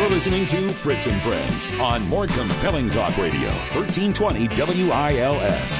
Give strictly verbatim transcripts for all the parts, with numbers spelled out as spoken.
You're listening to Fritz and Friends on More Compelling Talk Radio, thirteen twenty W I L S.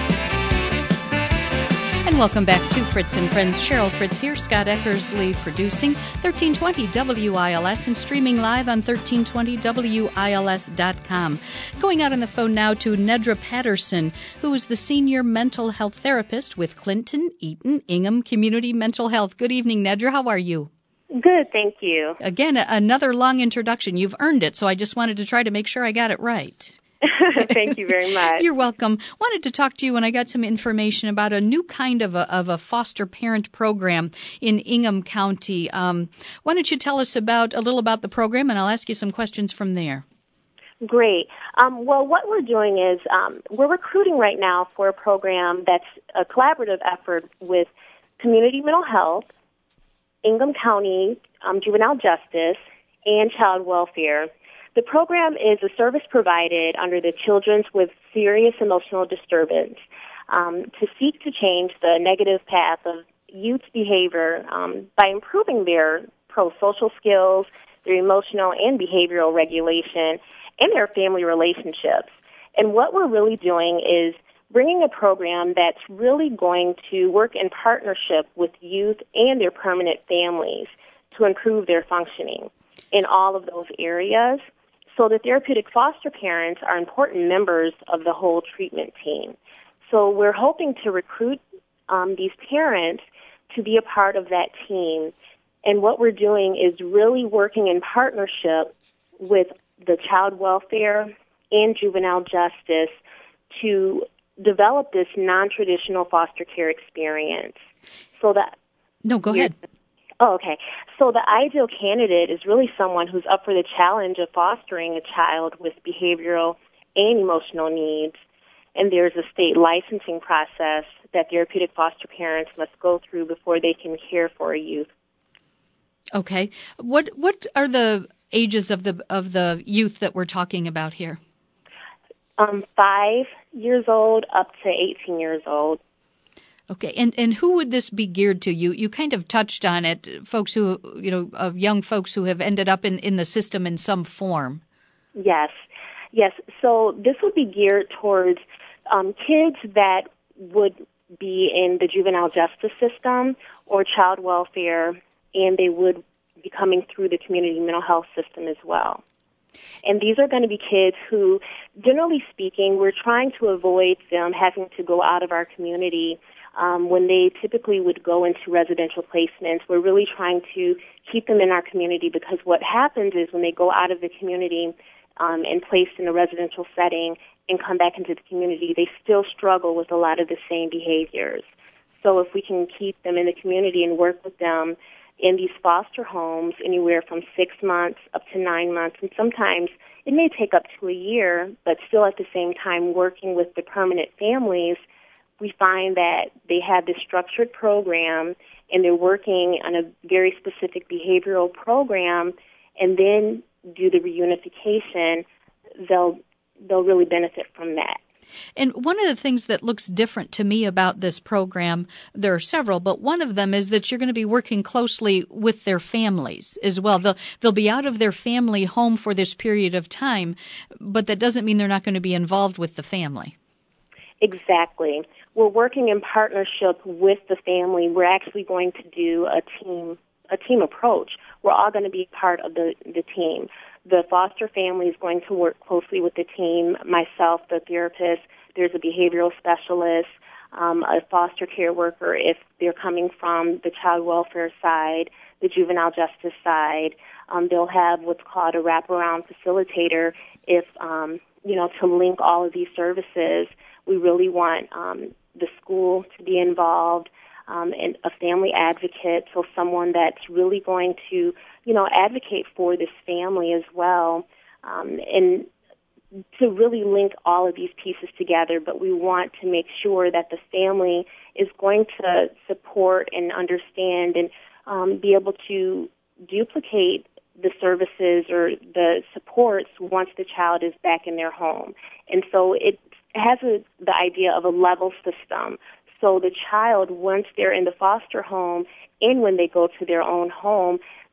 And welcome back to Fritz and Friends. Cheryl Fritz here, Scott Eckersley producing thirteen twenty W I L S and streaming live on thirteen twenty W I L S dot com. Going out on the phone now to Nedra Patterson, who is the senior mental health therapist with Clinton Eaton Ingham Community Mental Health. Good evening, Nedra. How are you? Good, thank you. Again, another long introduction. You've earned it, so I just wanted to try to make sure I got it right. Thank you very much. You're welcome. Wanted to talk to you when I got some information about a new kind of a, of a foster parent program in Ingham County. Um, why don't you tell us about a little about the program, and I'll ask you some questions from there. Great. Um, well, what we're doing is um, we're recruiting right now for a program that's a collaborative effort with Community Mental Health, Ingham County um, Juvenile Justice, and Child Welfare. The program is a service provided under the Children's with Serious Emotional Disturbance um, to seek to change the negative path of youth behavior um, by improving their pro-social skills, their emotional and behavioral regulation, and their family relationships. And what we're really doing is bringing a program that's really going to work in partnership with youth and their permanent families to improve their functioning in all of those areas. So the therapeutic foster parents are important members of the whole treatment team. So we're hoping to recruit um, these parents to be a part of that team. And what we're doing is really working in partnership with the child welfare and juvenile justice to develop this non-traditional foster care experience. So that No, go ahead. Oh, okay. So the ideal candidate is really someone who's up for the challenge of fostering a child with behavioral and emotional needs. And there's a state licensing process that therapeutic foster parents must go through before they can care for a youth. Okay. What what are the ages of the of the youth that we're talking about here? Um, five years old up to eighteen years old. Okay, and and who would this be geared to? You you kind of touched on it, folks who, you know, of young folks who have ended up in, in the system in some form. Yes, yes. So this would be geared towards um, kids that would be in the juvenile justice system or child welfare, and they would be coming through the community mental health system as well. And these are going to be kids who, generally speaking, we're trying to avoid them having to go out of our community um, when they typically would go into residential placements. We're really trying to keep them in our community because what happens is when they go out of the community um, and placed in a residential setting and come back into the community, they still struggle with a lot of the same behaviors. So if we can keep them in the community and work with them in these foster homes anywhere from six months up to nine months, and sometimes it may take up to a year, but still at the same time working with the permanent families, we find that they have this structured program and they're working on a very specific behavioral program, and then do the reunification, they'll they'll really benefit from that. And one of the things that looks different to me about this program, there are several, but one of them is that you're going to be working closely with their families as well. They'll, they'll be out of their family home for this period of time, but that doesn't mean they're not going to be involved with the family. Exactly. We're working in partnership with the family. We're actually going to do a team a team approach. We're all going to be part of the, the team. The foster family is going to work closely with the team, myself, the therapist. There's a behavioral specialist, um, a foster care worker if they're coming from the child welfare side, the juvenile justice side. Um, they'll have what's called a wraparound facilitator if, um, you know, to link all of these services. We really want um, the school to be involved, um, and a family advocate, so someone that's really going to, you know, advocate for this family as well, um, and to really link all of these pieces together. But we want to make sure that the family is going to support and understand and um, be able to duplicate the services or the supports once the child is back in their home. And so it has a, the idea of a level system. So the child, once they're in the foster home and when they go to their own home,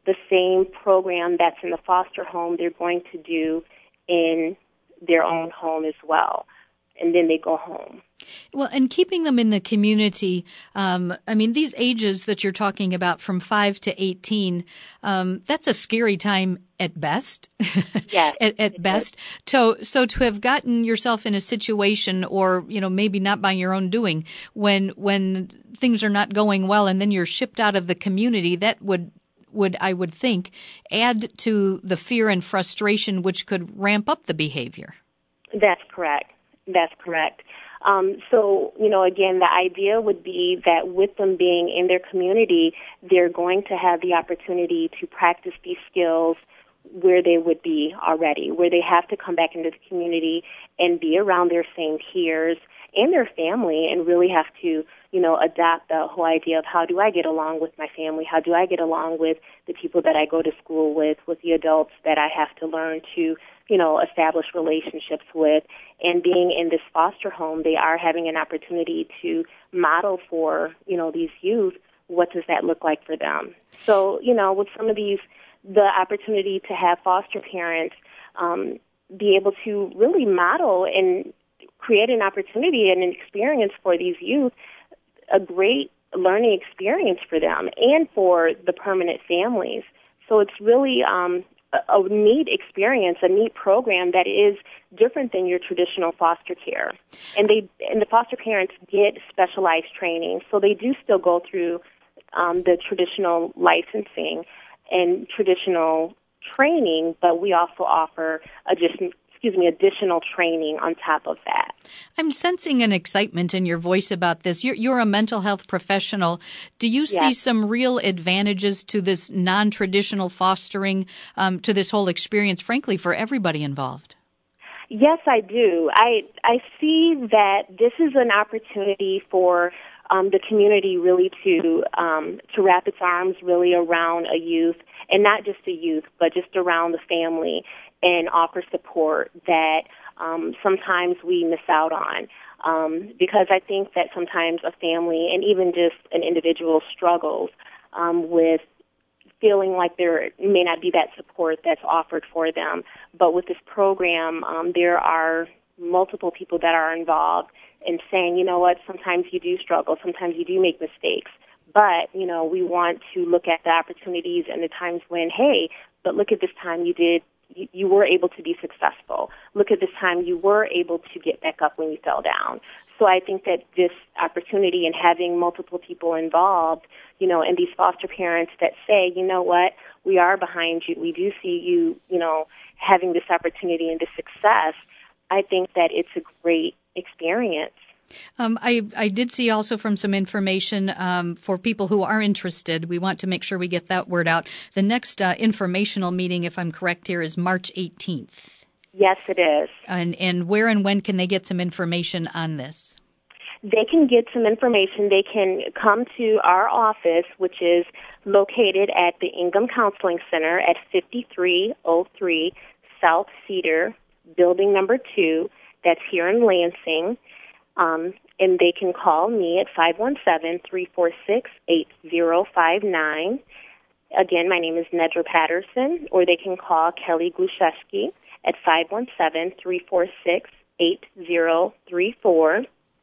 the same program that's in the foster home, they're going to do in their own home as well. And then they go home. Well, and keeping them in the community, um, I mean, these ages that you're talking about from five to eighteen, um, that's a scary time at best. Yes, at, at best. So, so to have gotten yourself in a situation, or, you know, maybe not by your own doing, when, when things are not going well and then you're shipped out of the community, that would would, I would think, add to the fear and frustration, which could ramp up the behavior. That's correct. That's correct. Um, so, you know, again, the idea would be that with them being in their community, they're going to have the opportunity to practice these skills where they would be already, where they have to come back into the community and be around their same peers and their family, and really have to, you know, adopt the whole idea of how do I get along with my family? How do I get along with the people that I go to school with, with the adults that I have to learn to, you know, establish relationships with? And being in this foster home, they are having an opportunity to model for, you know, these youth, what does that look like for them? So, you know, with some of these, the opportunity to have foster parents um, be able to really model and create an opportunity and an experience for these youth, a great learning experience for them and for the permanent families. So it's really um, a, a neat experience, a neat program that is different than your traditional foster care. And they and the foster parents get specialized training, so they do still go through um, the traditional licensing and traditional training, but we also offer additional excuse me, additional training on top of that. I'm sensing an excitement in your voice about this. You're, you're a mental health professional. Do you see Yes. some real advantages to this non-traditional fostering, um, to this whole experience, frankly, for everybody involved? Yes, I do. I I see that this is an opportunity for um, the community really to um, to wrap its arms really around a youth, and not just a youth, but just around the family, and offer support that um, sometimes we miss out on. Um, because I think that sometimes a family and even just an individual struggles um, with feeling like there may not be that support that's offered for them. But with this program, um, there are multiple people that are involved in saying, you know what, sometimes you do struggle, sometimes you do make mistakes. But, you know, we want to look at the opportunities and the times when, hey, but look at this time you did You, you were able to be successful. Look at this time you were able to get back up when you fell down. So I think that this opportunity and having multiple people involved, you know, and these foster parents that say, you know what, we are behind you. We do see you, you know, having this opportunity and this success. I think that it's a great experience. Um, I, I did see also from some information um, for people who are interested. We want to make sure we get that word out. The next uh, informational meeting, if I'm correct here, is March eighteenth. Yes, it is. And, and where and when can they get some information on this? They can get some information. They can come to our office, which is located at the Ingham Counseling Center at fifty-three oh three South Cedar, building number two. That's here in Lansing. Um, and they can call me at five one seven, three four six, eight zero five nine. Again, my name is Nedra Patterson, or they can call Kelly Gluszewski at five one seven, three four six, eight zero three four.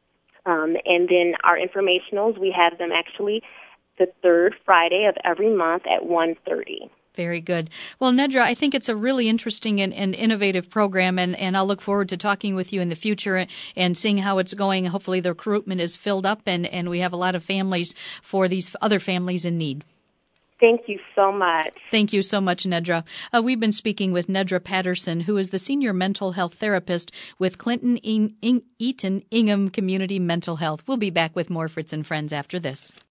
Um, and then our informationals, we have them actually the third Friday of every month at one thirty. Very good. Well, Nedra, I think it's a really interesting and, and innovative program, and, and I'll look forward to talking with you in the future and seeing how it's going. Hopefully the recruitment is filled up and, and we have a lot of families for these other families in need. Thank you so much. Thank you so much, Nedra. Uh, we've been speaking with Nedra Patterson, who is the senior mental health therapist with Clinton In- In- Eaton Ingham Community Mental Health. We'll be back with more Fritz and Friends after this.